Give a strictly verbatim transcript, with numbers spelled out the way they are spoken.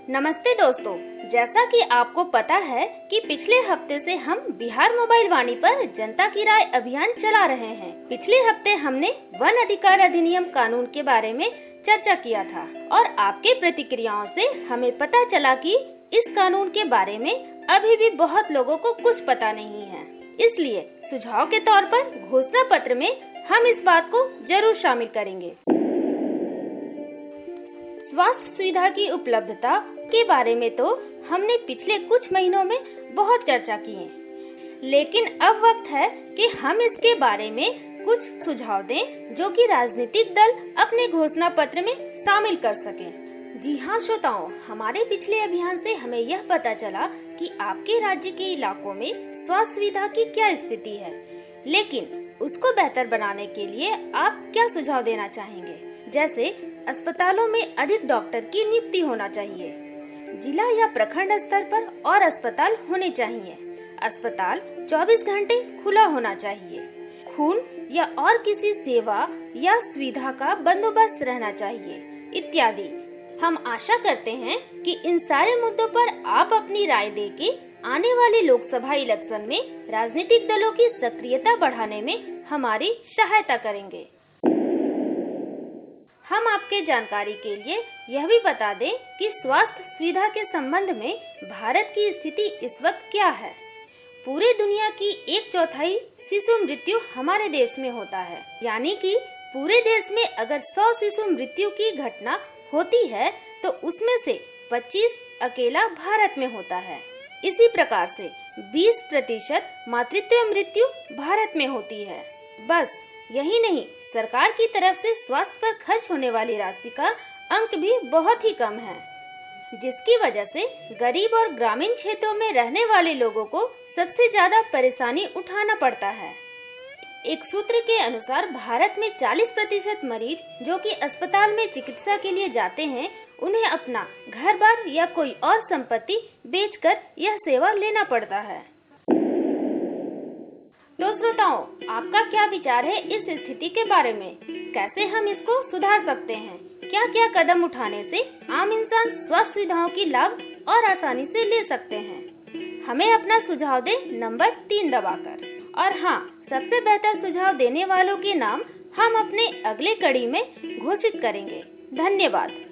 नमस्ते दोस्तों, जैसा कि आपको पता है कि पिछले हफ्ते से हम बिहार मोबाइल वाणी पर जनता की राय अभियान चला रहे हैं। पिछले हफ्ते हमने वन अधिकार अधिनियम कानून के बारे में चर्चा किया था और आपके प्रतिक्रियाओं से हमें पता चला कि इस कानून के बारे में अभी भी बहुत लोगों को कुछ पता नहीं है। इसलिए सुझाव के तौर पर घोषणा पत्र में हम इस बात को जरूर शामिल करेंगे। स्वास्थ्य सुविधा की उपलब्धता के बारे में तो हमने पिछले कुछ महीनों में बहुत चर्चा की है, लेकिन अब वक्त है कि हम इसके बारे में कुछ सुझाव दें जो कि राजनीतिक दल अपने घोषणा पत्र में शामिल कर सकें। जी हाँ श्रोताओं, हमारे पिछले अभियान से हमें यह पता चला कि आपके राज्य के इलाकों में स्वास्थ्य सुविधा की क्या स्थिति है, लेकिन उसको बेहतर बनाने के लिए आप क्या सुझाव देना चाहेंगे? जैसे अस्पतालों में अधिक डॉक्टर की नियुक्ति होना चाहिए, जिला या प्रखंड स्तर पर और अस्पताल होने चाहिए, अस्पताल चौबीस घंटे खुला होना चाहिए, खून या और किसी सेवा या सुविधा का बंदोबस्त रहना चाहिए इत्यादि। हम आशा करते हैं कि इन सारे मुद्दों पर आप अपनी राय देके आने वाले लोकसभा इलेक्शन में राजनीतिक दलों की सक्रियता बढ़ाने में हमारी सहायता करेंगे। हम आपके जानकारी के लिए यह भी बता दें कि स्वास्थ्य सुविधा के संबंध में भारत की स्थिति इस वक्त क्या है। पूरे दुनिया की एक चौथाई शिशु मृत्यु हमारे देश में होता है, यानी कि पूरे देश में अगर सौ शिशु मृत्यु की घटना होती है तो उसमें से पच्चीस अकेला भारत में होता है। इसी प्रकार से बीस प्रतिशत मातृत्व मृत्यु भारत में होती है। बस यही नहीं, सरकार की तरफ से स्वास्थ्य पर खर्च होने वाली राशि का अंक भी बहुत ही कम है, जिसकी वजह से गरीब और ग्रामीण क्षेत्रों में रहने वाले लोगों को सबसे ज्यादा परेशानी उठाना पड़ता है। एक सूत्र के अनुसार भारत में चालीस प्रतिशत मरीज जो कि अस्पताल में चिकित्सा के लिए जाते हैं, उन्हें अपना घर बार या कोई और संपत्ति बेचकर यह सेवा लेना पड़ता है। तो श्रोताओं, आपका क्या विचार है इस स्थिति के बारे में? कैसे हम इसको सुधार सकते हैं? क्या क्या कदम उठाने से आम इंसान स्वास्थ्य सुविधाओं की लाभ और आसानी से ले सकते हैं? हमें अपना सुझाव दें नंबर तीन दबाकर। और हाँ, सबसे बेहतर सुझाव देने वालों के नाम हम अपने अगले कड़ी में घोषित करेंगे। धन्यवाद।